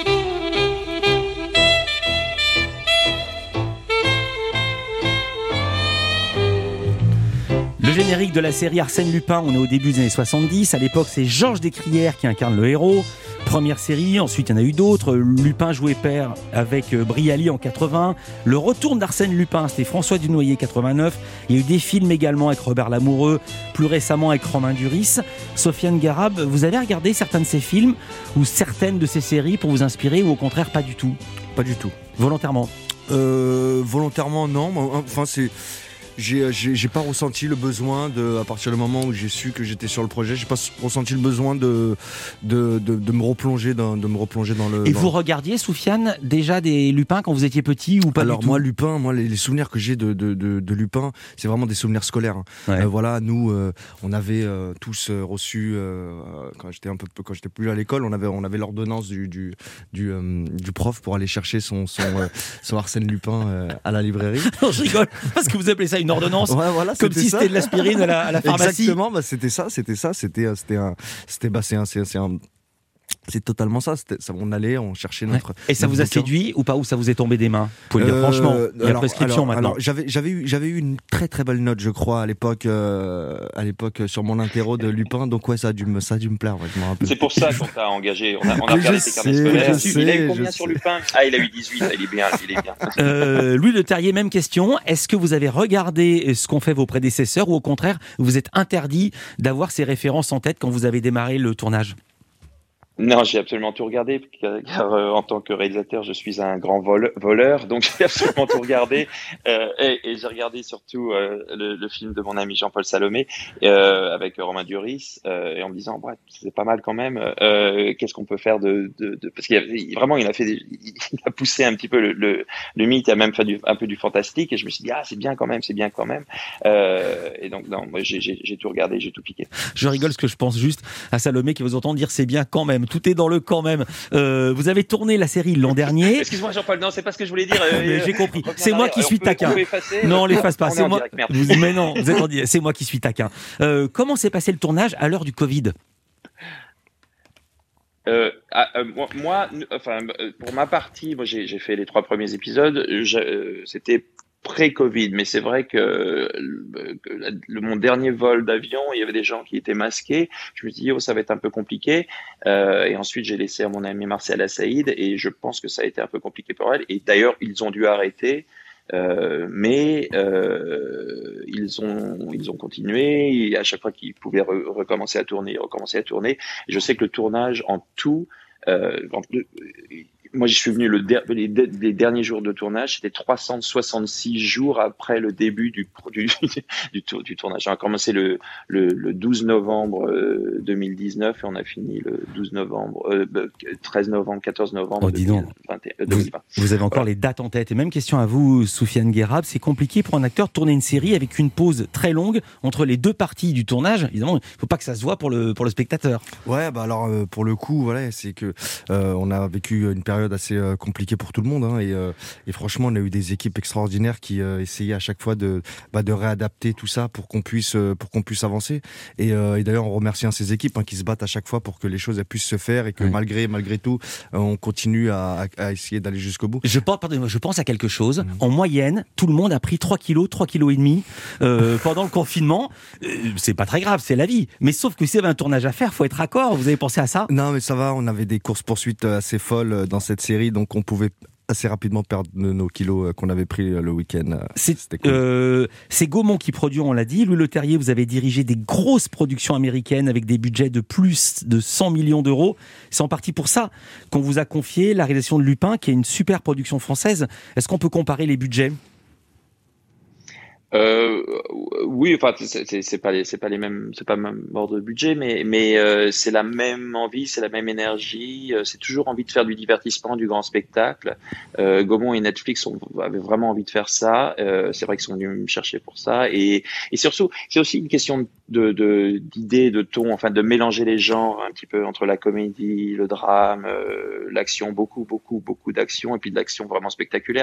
Le générique de la série Arsène Lupin, on est au début des années 70. À l'époque, c'est Georges Descrières qui incarne le héros. Première série, ensuite il y en a eu d'autres. Lupin joué père avec Brialy en 80. Le retour d'Arsène Lupin, c'était François Dunoyer 89. Il y a eu des films également avec Robert Lamoureux, plus récemment avec Romain Duris. Soufiane Guerab, vous avez regardé certains de ces films ou certaines de ces séries pour vous inspirer, ou au contraire pas du tout? Pas du tout. Volontairement? Volontairement, non. Enfin, j'ai pas ressenti le besoin à partir du moment où j'ai su que j'étais sur le projet, j'ai pas ressenti le besoin de me replonger dans le. Et vous regardiez, Soufiane, déjà des Lupin quand vous étiez petit ou pas? Alors du tout? moi, Lupin, les souvenirs que j'ai de Lupin, c'est vraiment des souvenirs scolaires. Ouais. Voilà, nous, on avait tous reçu quand j'étais plus à l'école, on avait l'ordonnance du prof pour aller chercher son Arsène Lupin à la librairie. Non, je rigole parce que vous appelez ça une ordonnance, ouais, voilà, comme si c'était de l'aspirine à la pharmacie. Exactement, c'est totalement ça. On allait, on cherchait notre. Ouais. Et ça vous a séduit ou pas, ou ça vous est tombé des mains? Vous pouvez le dire franchement. Il y a prescription maintenant. J'avais eu une très très belle note, je crois, à l'époque sur mon interro de Lupin. Donc ouais, ça a dû me plaire. Ouais, je me rappelle. C'est pour ça qu'on t'a engagé. On a regardé tes carnets scolaires. Il a eu combien sur Lupin? Ah, il a eu 18. Il est bien. Louis Leterrier, même question. Est-ce que vous avez regardé ce qu'ont fait vos prédécesseurs ou au contraire, vous êtes interdit d'avoir ces références en tête quand vous avez démarré le tournage? Non, j'ai absolument tout regardé, car en tant que réalisateur, je suis un grand voleur, donc j'ai absolument tout regardé. Et j'ai regardé surtout le film de mon ami Jean-Paul Salomé avec Romain Duris, et en me disant, ouais, c'est pas mal quand même. Qu'est-ce qu'on peut faire parce qu'il a poussé un petit peu le mythe, il a même fait un peu du fantastique, et je me suis dit, c'est bien quand même. Et donc non, moi j'ai tout regardé, j'ai tout piqué. Je rigole parce que je pense juste à Salomé qui vous entend dire c'est bien quand même. Tout est dans le quand même. Vous avez tourné la série l'an dernier. Excuse-moi Jean-Paul, non, c'est pas ce que je voulais dire. Mais j'ai compris. C'est moi qui suis taquin. Non, on l'efface pas. C'est moi. Mais non, vous êtes en direct. C'est moi qui suis taquin. Comment s'est passé le tournage à l'heure du Covid? Moi, pour ma partie, j'ai fait les 3 premiers épisodes. C'était pré-Covid, mais c'est vrai que mon dernier vol d'avion, il y avait des gens qui étaient masqués. Je me suis dit, ça va être un peu compliqué. Et ensuite, j'ai laissé à mon ami Martial Assaïd, et je pense que ça a été un peu compliqué pour elle. Et d'ailleurs, ils ont dû arrêter. Mais ils ont continué, et à chaque fois qu'ils pouvaient recommencer à tourner. Et je sais que le tournage en tout, moi, je suis venu les derniers jours de tournage, c'était 366 jours après le début du tournage. On a commencé le 12 novembre 2019 et on a fini le 13 novembre, 14 novembre 2020. Vous avez encore les dates en tête. Et même question à vous, Soufiane Guérab, c'est compliqué pour un acteur de tourner une série avec une pause très longue entre les deux parties du tournage. Évidemment, il ne faut pas que ça se voit pour le spectateur. Ouais, alors pour le coup, voilà, c'est que on a vécu une période assez compliquée pour tout le monde, hein, et franchement on a eu des équipes extraordinaires qui essayaient à chaque fois de réadapter tout ça pour qu'on puisse avancer, et d'ailleurs on remercie ces équipes qui se battent à chaque fois pour que les choses puissent se faire, et que malgré tout on continue à essayer d'aller jusqu'au bout. Je pense à quelque chose. En moyenne, tout le monde a pris 3 kilos et demi pendant le confinement. C'est pas très grave, c'est la vie, mais sauf que si vous avez un tournage à faire, faut être raccord. Vous avez pensé à ça? Non, mais ça va, on avait des courses-poursuites assez folles dans cette série, donc on pouvait assez rapidement perdre nos kilos qu'on avait pris le week-end. C'était cool. C'est Gaumont qui produit, on l'a dit. Louis Leterrier, vous avez dirigé des grosses productions américaines avec des budgets de plus de 100 millions d'euros. C'est en partie pour ça qu'on vous a confié la réalisation de Lupin, qui est une super production française. Est-ce qu'on peut comparer les budgets? Oui, enfin c'est pas les mêmes, c'est pas le même ordre de budget, mais c'est la même envie, c'est la même énergie, c'est toujours envie de faire du divertissement, du grand spectacle. Gaumont et Netflix avaient vraiment envie de faire ça. C'est vrai qu'ils sont venus me chercher pour ça, et surtout c'est aussi une question d'idées, de ton, enfin de mélanger les genres un petit peu entre la comédie, le drame, l'action, beaucoup d'action, et puis de l'action vraiment spectaculaire.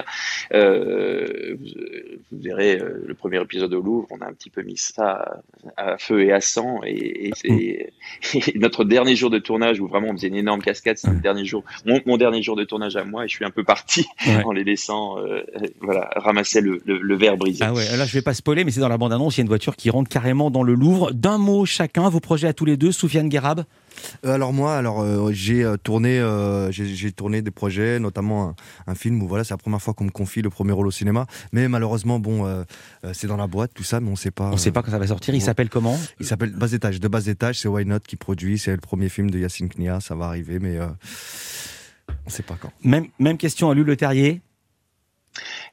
Vous verrez le premier épisode au Louvre, on a un petit peu mis ça à feu et à sang, et notre dernier jour de tournage où vraiment on faisait une énorme cascade, c'est mon dernier jour de tournage à moi, et je suis un peu parti en les laissant ramasser le verre brisé. Ah ouais, là je vais pas spoiler, mais c'est dans la bande-annonce, il y a une voiture qui rentre carrément dans le Louvre. D'un mot chacun, vos projets à tous les deux, Soufiane Guérab. Alors moi, j'ai tourné des projets, notamment un film où c'est la première fois qu'on me confie le premier rôle au cinéma, mais malheureusement c'est dans la boîte tout ça, mais on sait pas quand ça va sortir. Il s'appelle comment? Il s'appelle Bas Étage, c'est Why Not qui produit, c'est le premier film de Yacine Knia, ça va arriver, mais on sait pas quand. Même question à Louis Leterrier.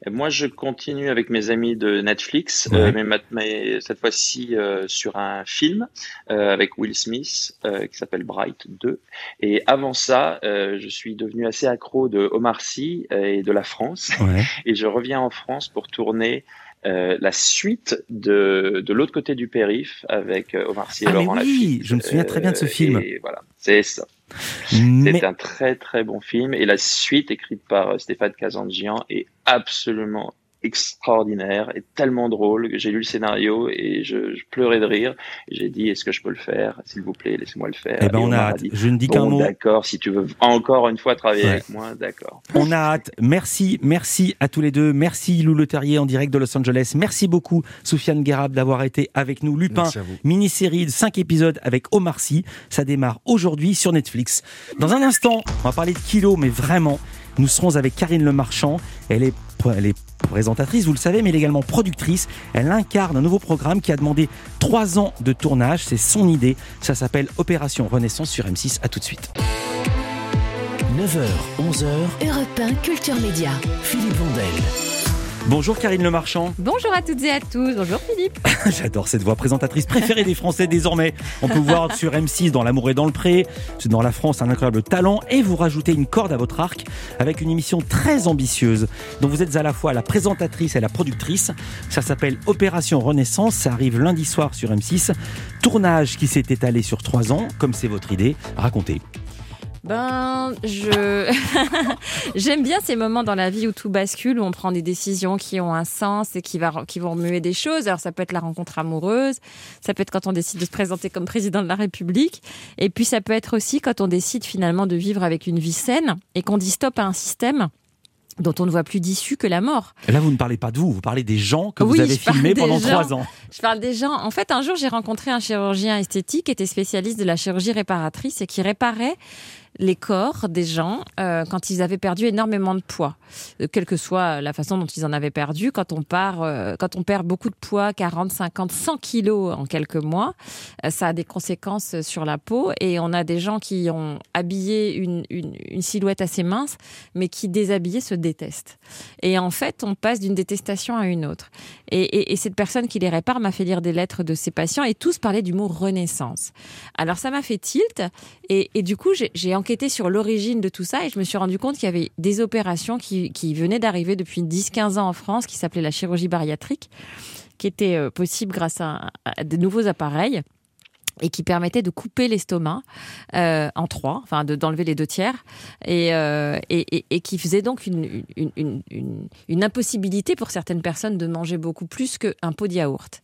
Moi, je continue avec mes amis de Netflix, mais cette fois-ci sur un film avec Will Smith qui s'appelle Bright 2. Et avant ça, je suis devenu assez accro de Omar Sy et de la France. Et je reviens en France pour tourner la suite de l'autre côté du périph' avec Omar Sy et Laurent Lafitte. Je me souviens très bien de ce film. Et voilà, c'est ça. C'est un très très bon film et la suite écrite par Stéphane Kazandjian est absolument extraordinaire et tellement drôle que j'ai lu le scénario et je pleurais de rire. Et j'ai dit, est-ce que je peux le faire? S'il vous plaît, laissez-moi le faire. Eh ben, on a hâte. Je ne dis qu'un mot. D'accord, si tu veux encore une fois travailler avec moi, d'accord. On a hâte. Merci à tous les deux. Merci Lou Leterrier en direct de Los Angeles. Merci beaucoup Soufiane Guérab d'avoir été avec nous. Lupin, mini-série de 5 épisodes avec Omar Sy. Ça démarre aujourd'hui sur Netflix. Dans un instant, on va parler de kilos, mais vraiment, nous serons avec Karine Le Marchand. Elle est présentatrice, vous le savez, mais elle est également productrice. Elle incarne un nouveau programme qui a demandé 3 ans de tournage. C'est son idée. Ça s'appelle Opération Renaissance sur M6. À tout de suite. 9h, 11h. Europe 1 Culture Média. Philippe Vandel. Bonjour Karine Le Marchand. Bonjour à toutes et à tous. Bonjour Philippe. J'adore cette voix, présentatrice préférée des Français désormais. On peut vous voir sur M6 dans L'amour est dans le pré. C'est dans la France un incroyable talent et vous rajoutez une corde à votre arc avec une émission très ambitieuse dont vous êtes à la fois la présentatrice et la productrice. Ça s'appelle Opération Renaissance. Ça arrive lundi soir sur M6. Tournage qui s'est étalé sur 3 ans, comme c'est votre idée. Racontez. J'aime bien ces moments dans la vie où tout bascule, où on prend des décisions qui ont un sens et qui vont remuer des choses. Alors ça peut être la rencontre amoureuse, ça peut être quand on décide de se présenter comme président de la République, et puis ça peut être aussi quand on décide finalement de vivre avec une vie saine et qu'on dit stop à un système dont on ne voit plus d'issue que la mort. Là, vous ne parlez pas de vous parlez des gens que vous avez filmés pendant 3 ans. Je parle des gens. En fait, un jour, j'ai rencontré un chirurgien esthétique qui était spécialiste de la chirurgie réparatrice et qui réparait les corps des gens quand ils avaient perdu énormément de poids, quelle que soit la façon dont ils en avaient perdu. Quand on perd beaucoup de poids, 40, 50, 100 kilos en quelques mois, ça a des conséquences sur la peau. Et on a des gens qui ont habillé une silhouette assez mince, mais qui déshabillés se détestent. Et en fait, on passe d'une détestation à une autre. Et cette personne qui les répare m'a fait lire des lettres de ses patients et tous parlaient du mot renaissance. Alors ça m'a fait tilt et du coup j'ai enquêté sur l'origine de tout ça et je me suis rendu compte qu'il y avait des opérations qui venaient d'arriver depuis 10-15 ans en France qui s'appelait la chirurgie bariatrique, qui était possible grâce à de nouveaux appareils et qui permettait de couper l'estomac en 3, enfin d'enlever les 2 tiers, et qui faisait donc une impossibilité pour certaines personnes de manger beaucoup plus qu'un pot de yaourt.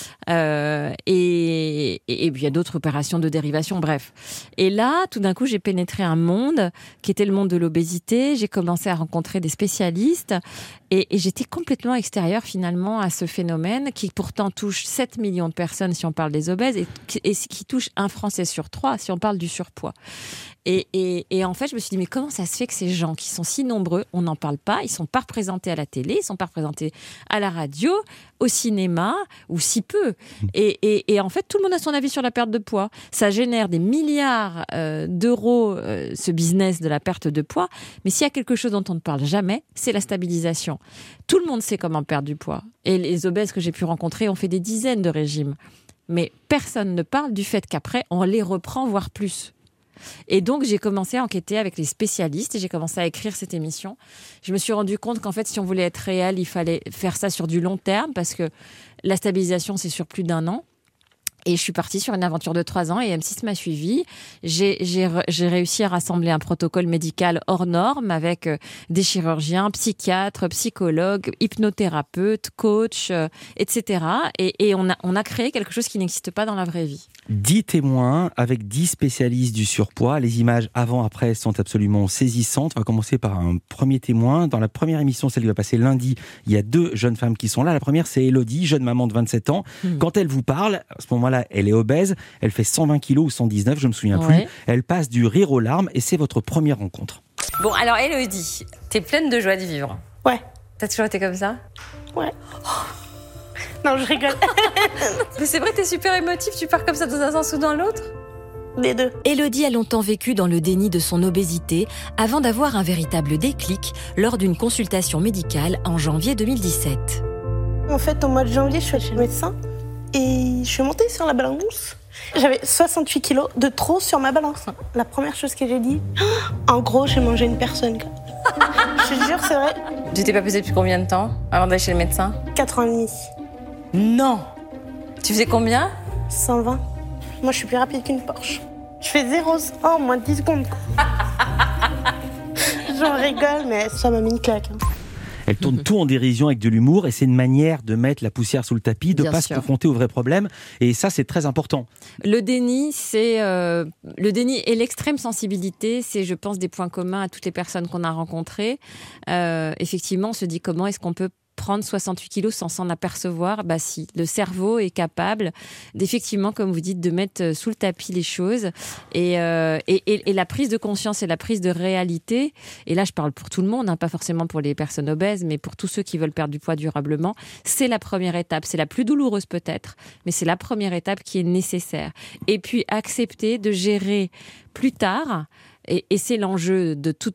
Et puis il y a d'autres opérations de dérivation, bref. Et là, tout d'un coup, j'ai pénétré un monde qui était le monde de l'obésité. J'ai commencé à rencontrer des spécialistes et j'étais complètement extérieure finalement à ce phénomène qui pourtant touche 7 millions de personnes si on parle des obèses et qui touche un Français sur 3 si on parle du surpoids. Et en fait, je me suis dit, mais comment ça se fait que ces gens qui sont si nombreux, on n'en parle pas, ils ne sont pas représentés à la télé, ils ne sont pas représentés à la radio, au cinéma, ou si peu. Et en fait, tout le monde a son avis sur la perte de poids. Ça génère des milliards d'euros, ce business de la perte de poids. Mais s'il y a quelque chose dont on ne parle jamais, c'est la stabilisation. Tout le monde sait comment perdre du poids. Et les obèses que j'ai pu rencontrer ont fait des dizaines de régimes. Mais personne ne parle du fait qu'après, on les reprend, voire plus. Et donc, j'ai commencé à enquêter avec les spécialistes et j'ai commencé à écrire cette émission. Je me suis rendu compte qu'en fait, si on voulait être réel, il fallait faire ça sur du long terme parce que la stabilisation, c'est sur plus d'1 an. Et je suis partie sur une aventure de 3 ans et M6 m'a suivie. J'ai réussi à rassembler un protocole médical hors norme avec des chirurgiens, psychiatres, psychologues, hypnothérapeutes, coachs, etc. Et on a créé quelque chose qui n'existe pas dans la vraie vie. 10 témoins avec 10 spécialistes du surpoids. Les images avant-après sont absolument saisissantes. On va commencer par un premier témoin. Dans la première émission, celle qui va passer lundi, il y a 2 jeunes femmes qui sont là. La première, c'est Elodie, jeune maman de 27 ans. Quand elle vous parle, à ce moment-là, elle est obèse. Elle fait 120 kilos ou 119, je ne me souviens plus. Elle passe du rire aux larmes et c'est votre première rencontre. Bon, alors Elodie, t'es pleine de joie de vivre. Ouais. T'as toujours été comme ça? Ouais. Non, je rigole. Mais c'est vrai, t'es super émotif, tu pars comme ça dans un sens ou dans l'autre? les deux. Élodie a longtemps vécu dans le déni de son obésité avant d'avoir un véritable déclic lors d'une consultation médicale en janvier 2017. En fait, au mois de janvier, je suis allée chez le médecin et je suis montée sur la balance. J'avais 68 kilos de trop sur ma balance. La première chose que j'ai dit, en gros, j'ai mangé une personne. Je te jure, c'est vrai. Tu t'es pas pesée depuis combien de temps avant d'aller chez le médecin ? 4 ans et demi. Non. Tu faisais combien ? 120. Moi, je suis plus rapide qu'une Porsche. Je fais 0-100 en moins de 10 secondes. J'en rigole, mais ça m'a mis une claque. Elle tourne tout en dérision avec de l'humour et c'est une manière de mettre la poussière sous le tapis, de ne pas se confronter aux vrais problèmes. Et ça, c'est très important. Le déni, le déni et l'extrême sensibilité, c'est, je pense, des points communs à toutes les personnes qu'on a rencontrées. Effectivement, on se dit comment est-ce qu'on peut prendre 68 kilos sans s'en apercevoir. Bah si, le cerveau est capable d'effectivement, comme vous dites, de mettre sous le tapis les choses et la prise de conscience et la prise de réalité, et là je parle pour tout le monde, pas forcément pour les personnes obèses, mais pour tous ceux qui veulent perdre du poids durablement, c'est la première étape, c'est la plus douloureuse peut-être, mais c'est la première étape qui est nécessaire. Et puis accepter de gérer plus tard, et c'est l'enjeu de tout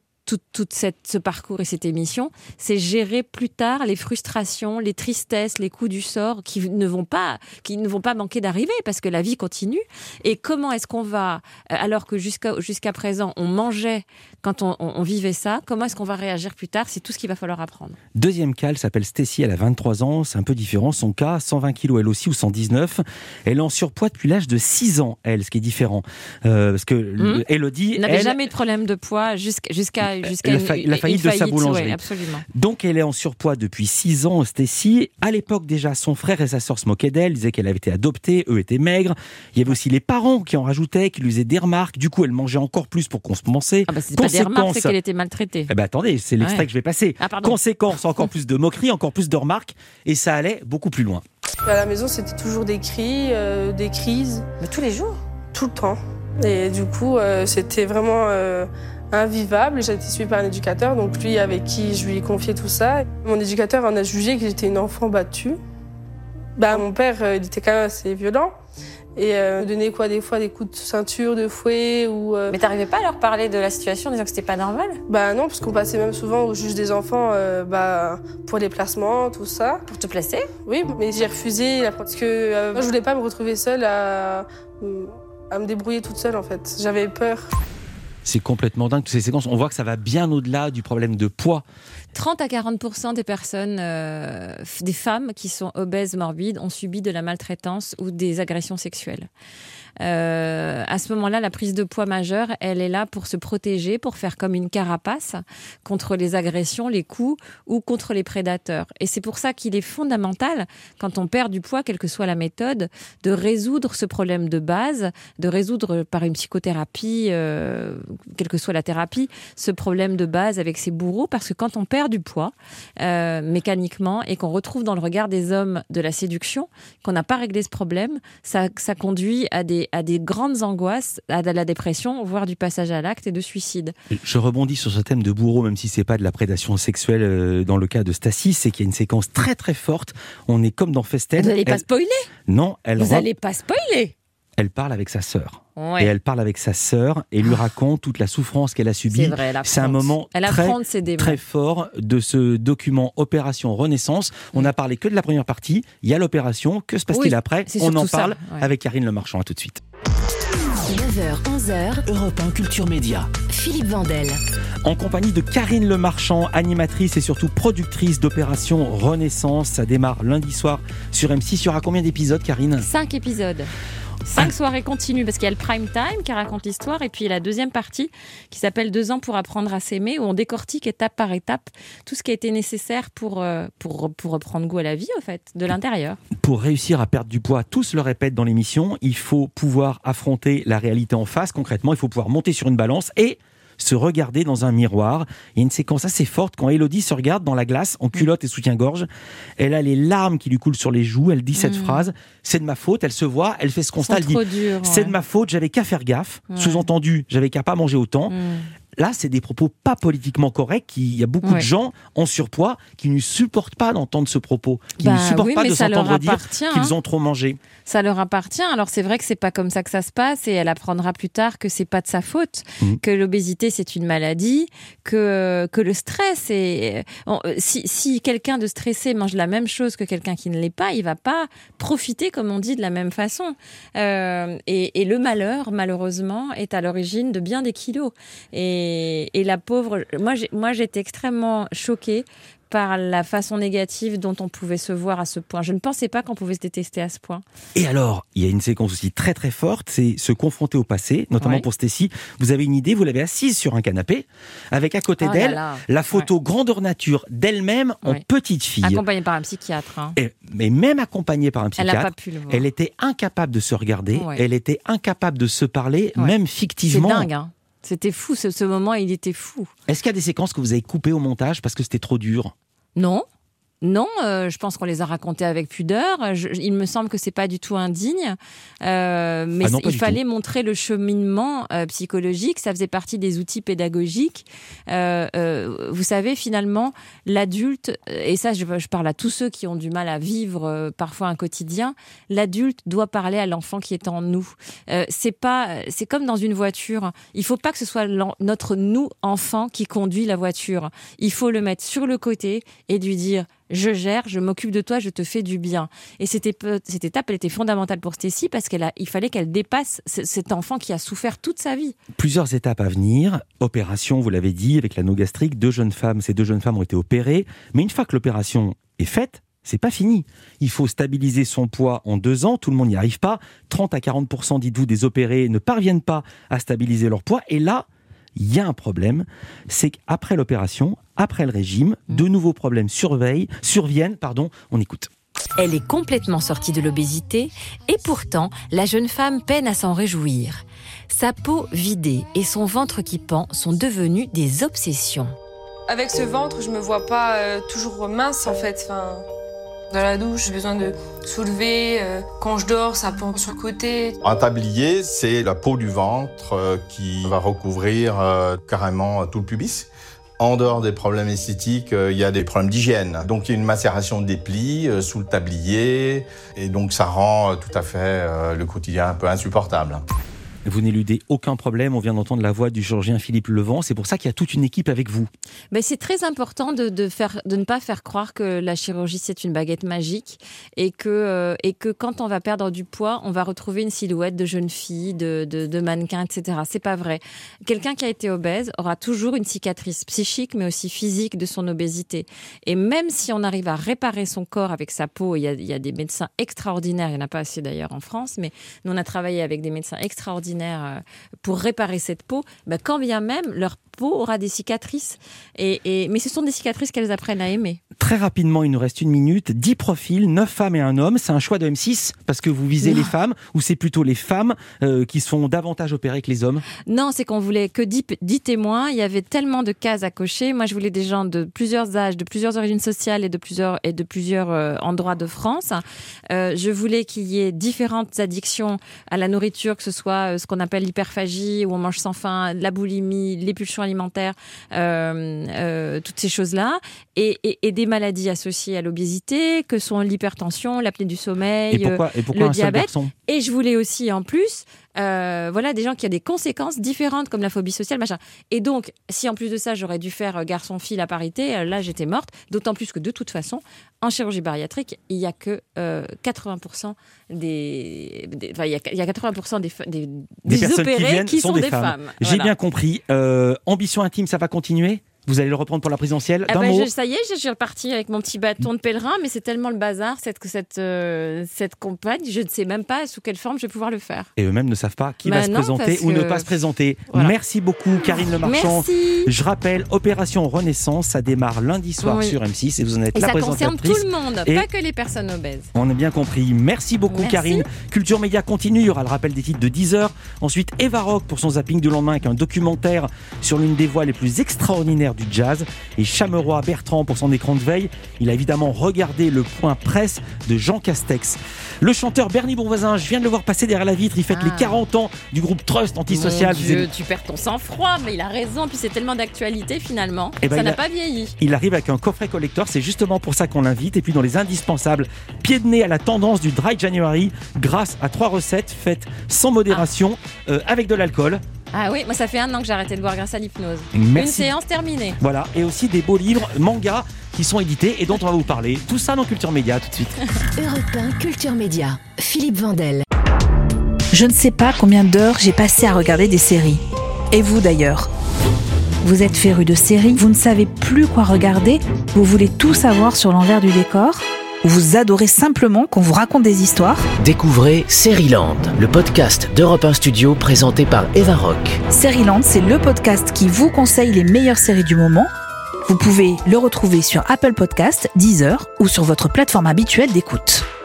ce parcours et cette émission, c'est gérer plus tard les frustrations, les tristesses, les coups du sort qui ne vont pas manquer d'arriver parce que la vie continue. Et comment est-ce qu'on va, alors que jusqu'à présent on mangeait quand on vivait ça, comment est-ce qu'on va réagir plus tard ? C'est tout ce qu'il va falloir apprendre. Deuxième cas, elle s'appelle Stécie, elle a 23 ans, c'est un peu différent. Son cas, 120 kilos elle aussi ou 119. Elle est en surpoids depuis l'âge de 6 ans, elle, ce qui est différent. Parce que Élodie... Elle n'avait jamais eu de problème de poids jusqu'à la faillite de sa boulangerie. Ouais, absolument. Donc elle est en surpoids depuis 6 ans, Stécie. À l'époque déjà, son frère et sa sœur se moquaient d'elle, disaient qu'elle avait été adoptée, eux étaient maigres. Il y avait aussi les parents qui en rajoutaient, qui lui faisaient des remarques. Du coup, elle mangeait encore plus pour compenser. Ah bah c'est pas des remarques, c'est qu'elle était maltraitée. Eh ben attendez, c'est l'extrait que je vais passer. Conséquence, encore plus de moqueries, encore plus de remarques, et ça allait beaucoup plus loin. À la maison, c'était toujours des cris, des crises. Mais tous les jours ? Tout le temps. Et du coup, c'était vraiment invivable. J'ai été suivie par un éducateur, donc lui avec qui je lui ai confié tout ça. Mon éducateur en a jugé que j'étais une enfant battue. Mon père, il était quand même assez violent. Et me donnait des fois des coups de ceinture, de fouet ou... Mais t'arrivais pas à leur parler de la situation en disant que c'était pas normal ? Non, parce qu'on passait même souvent au juge des enfants pour les placements, tout ça. Pour te placer ? Oui, mais j'ai refusé parce que je voulais pas me retrouver seule à me débrouiller toute seule en fait. J'avais peur. C'est complètement dingue, toutes ces séquences. On voit que ça va bien au-delà du problème de poids. 30 à 40% des personnes, des femmes qui sont obèses morbides ont subi de la maltraitance ou des agressions sexuelles. À ce moment-là, la prise de poids majeure, elle est là pour se protéger, pour faire comme une carapace contre les agressions, les coups ou contre les prédateurs. Et c'est pour ça qu'il est fondamental, quand on perd du poids, quelle que soit la méthode, de résoudre ce problème de base, de résoudre par une psychothérapie, quelle que soit la thérapie, ce problème de base avec ses bourreaux, parce que quand on perd du poids, mécaniquement, et qu'on retrouve dans le regard des hommes de la séduction, qu'on n'a pas réglé ce problème, ça conduit à des grandes angoisses, à de la dépression, voire du passage à l'acte et de suicide. Je rebondis sur ce thème de bourreau, même si c'est pas de la prédation sexuelle dans le cas de Stassi, c'est qu'il y a une séquence très très forte. On est comme dans Festen. Vous n'allez pas spoiler ? Non, vous n'allez pas spoiler ? Elle parle avec sa sœur. Ouais. Et elle parle avec sa sœur et lui raconte toute la souffrance qu'elle a subie. C'est vrai, c'est un moment très fort de ce document Opération Renaissance. On n'a parlé que de la première partie. Il y a l'opération. Que se passe-t-il après ? On en parle avec Karine Le Marchand. À tout de suite. 9h, 11h, Europe 1 Culture Média. Philippe Vandel. En compagnie de Karine Le Marchand, animatrice et surtout productrice d'Opération Renaissance. Ça démarre lundi soir sur M6. Il y aura combien d'épisodes, Karine ? 5 épisodes. 5 soirées continues, parce qu'il y a le prime time qui raconte l'histoire, et puis la deuxième partie qui s'appelle 2 ans pour apprendre à s'aimer, où on décortique étape par étape tout ce qui a été nécessaire pour reprendre goût à la vie, en fait, de l'intérieur. Pour réussir à perdre du poids, tous le répètent dans l'émission, il faut pouvoir affronter la réalité en face. Concrètement, il faut pouvoir monter sur une balance et se regarder dans un miroir. Il y a une séquence assez forte quand Élodie se regarde dans la glace en culotte et soutien-gorge. Elle a les larmes qui lui coulent sur les joues. Elle dit cette phrase, c'est de ma faute. Elle se voit, elle fait ce constat. Elle dit, c'est de ma faute, j'avais qu'à faire gaffe. Sous-entendu, j'avais qu'à pas manger autant. là, c'est des propos pas politiquement corrects. Il y a beaucoup de gens en surpoids qui ne supportent pas d'entendre ce propos, qui ne supportent pas de s'entendre dire qu'ils ont trop mangé. Ça leur appartient. Alors c'est vrai que c'est pas comme ça que ça se passe, et elle apprendra plus tard que c'est pas de sa faute, que l'obésité c'est une maladie, que le stress est... Si quelqu'un de stressé mange la même chose que quelqu'un qui ne l'est pas, il va pas profiter, comme on dit, de la même façon. Et le malheur, malheureusement, est à l'origine de bien des kilos. Et la pauvre... Moi, j'étais extrêmement choquée par la façon négative dont on pouvait se voir à ce point. Je ne pensais pas qu'on pouvait se détester à ce point. Et alors, il y a une séquence aussi très très forte, c'est se confronter au passé, notamment pour Stécie. Vous avez une idée, vous l'avez assise sur un canapé, avec à côté d'elle la photo grandeur nature d'elle-même en petite fille. Accompagnée par un psychiatre. Mais même accompagnée par un psychiatre, elle n'a pas pu le voir. Elle était incapable de se regarder, elle était incapable de se parler, même fictivement. C'est dingue, hein. C'était fou, ce moment, il était fou. Est-ce qu'il y a des séquences que vous avez coupées au montage parce que c'était trop dur ? Non. Non, je pense qu'on les a racontées avec pudeur. Il me semble que c'est pas du tout indigne, mais il fallait montrer le cheminement psychologique. Ça faisait partie des outils pédagogiques. Vous savez, finalement, l'adulte, et ça, je parle à tous ceux qui ont du mal à vivre parfois un quotidien. L'adulte doit parler à l'enfant qui est en nous. C'est comme dans une voiture. Il faut pas que ce soit notre nous enfant qui conduit la voiture. Il faut le mettre sur le côté et lui dire: je gère, je m'occupe de toi, je te fais du bien. Et cette étape, elle était fondamentale pour Stécie parce qu'il fallait qu'elle dépasse cet enfant qui a souffert toute sa vie. Plusieurs étapes à venir. Opération, vous l'avez dit, avec l'anneau gastrique. Ces 2 jeunes femmes ont été opérées. Mais une fois que l'opération est faite, c'est pas fini. Il faut stabiliser son poids en 2 ans. Tout le monde n'y arrive pas. 30 à 40%, dites-vous, des opérés ne parviennent pas à stabiliser leur poids. Et là, il y a un problème, c'est qu'après l'opération, après le régime, de nouveaux problèmes surviennent. On écoute. Elle est complètement sortie de l'obésité et pourtant, la jeune femme peine à s'en réjouir. Sa peau vidée et son ventre qui pend sont devenus des obsessions. Avec ce ventre, je me vois pas toujours mince en fait. Dans la douche, j'ai besoin de soulever. Quand je dors, ça pend sur le côté. Un tablier, c'est la peau du ventre qui va recouvrir carrément tout le pubis. En dehors des problèmes esthétiques, il y a des problèmes d'hygiène. Donc il y a une macération des plis sous le tablier. Et donc ça rend tout à fait le quotidien un peu insupportable. Vous n'éludez aucun problème, on vient d'entendre la voix du chirurgien Philippe Levent, c'est pour ça qu'il y a toute une équipe avec vous. C'est très important de ne pas faire croire que la chirurgie c'est une baguette magique et que quand on va perdre du poids, on va retrouver une silhouette de jeune fille, de mannequin, etc. C'est pas vrai. Quelqu'un qui a été obèse aura toujours une cicatrice psychique mais aussi physique de son obésité. Et même si on arrive à réparer son corps avec sa peau, il y a des médecins extraordinaires, il n'y en a pas assez d'ailleurs en France, mais nous on a travaillé avec des médecins extraordinaires pour réparer cette peau, quand bien même leur peau aura des cicatrices. Mais ce sont des cicatrices qu'elles apprennent à aimer. Très rapidement, il nous reste 1 minute. 10 profils, 9 femmes et un homme. C'est un choix de M6 parce que vous visez les femmes, ou c'est plutôt les femmes qui sont davantage opérées que les hommes? Non, c'est qu'on voulait que 10 témoins. Il y avait tellement de cases à cocher. Moi, je voulais des gens de plusieurs âges, de plusieurs origines sociales et de plusieurs endroits de France. Je voulais qu'il y ait différentes addictions à la nourriture, que ce soit ce qu'on appelle l'hyperphagie, où on mange sans faim, la boulimie, les pulsions alimentaires, toutes ces choses-là, et des maladies associées à l'obésité, que sont l'hypertension, l'apnée du sommeil, le diabète. Et je voulais aussi, en plus, des gens qui ont des conséquences différentes, comme la phobie sociale, machin. Et donc, si en plus de ça, j'aurais dû faire garçon-fille à parité, là, j'étais morte. D'autant plus que, de toute façon, en chirurgie bariatrique, il n'y a que 80% des 80% des opérés qui sont des femmes. J'ai bien compris. Ambition intime, ça va continuer? Vous allez le reprendre pour la présidentielle? Ça y est, je suis repartie avec mon petit bâton de pèlerin, mais c'est tellement le bazar, cette campagne, je ne sais même pas sous quelle forme je vais pouvoir le faire. Et eux-mêmes ne savent pas qui va se présenter ou ne pas se présenter. Voilà. Merci beaucoup, Karine Le Marchand. Merci. Je rappelle, Opération Renaissance, ça démarre lundi soir sur M6 et vous en êtes la présentatrice. Et ça concerne tout le monde, pas que les personnes obèses. On a bien compris. Merci beaucoup, Karine. Culture Média continue, il y aura le rappel des titres de 10h. Ensuite, Eva Rock pour son zapping du lendemain avec un documentaire sur l'une des voix les plus extraordinaires l'ère du jazz. Et Chameroy Bertrand pour son écran de veille, il a évidemment regardé le point presse de Jean Castex. Le chanteur Bernie Bonvoisin, je viens de le voir passer derrière la vitre, il fête les 40 ans du groupe Trust Antisocial. Mon Dieu, tu perds ton sang-froid, mais il a raison, puis c'est tellement d'actualité finalement, ça n'a pas vieilli. Il arrive avec un coffret collector, c'est justement pour ça qu'on l'invite. Et puis dans les indispensables, pied de nez à la tendance du Dry January, grâce à 3 recettes faites sans modération, avec de l'alcool. Ah oui, moi ça fait 1 an que j'ai arrêté de boire grâce à l'hypnose. Merci. Une séance terminée. Voilà, et aussi des beaux livres, mangas, qui sont édités et dont on va vous parler. Tout ça dans Culture Média, tout de suite. Europe 1 Culture Média, Philippe Vandel. Je ne sais pas combien d'heures j'ai passé à regarder des séries. Et vous d'ailleurs ? Vous êtes féru de séries, vous ne savez plus quoi regarder, vous voulez tout savoir sur l'envers du décor ? Ou vous adorez simplement qu'on vous raconte des histoires ? Découvrez Seriland, le podcast d'Europe 1 Studio présenté par Eva Rock. Seriland, c'est le podcast qui vous conseille les meilleures séries du moment. Vous pouvez le retrouver sur Apple Podcasts, Deezer ou sur votre plateforme habituelle d'écoute.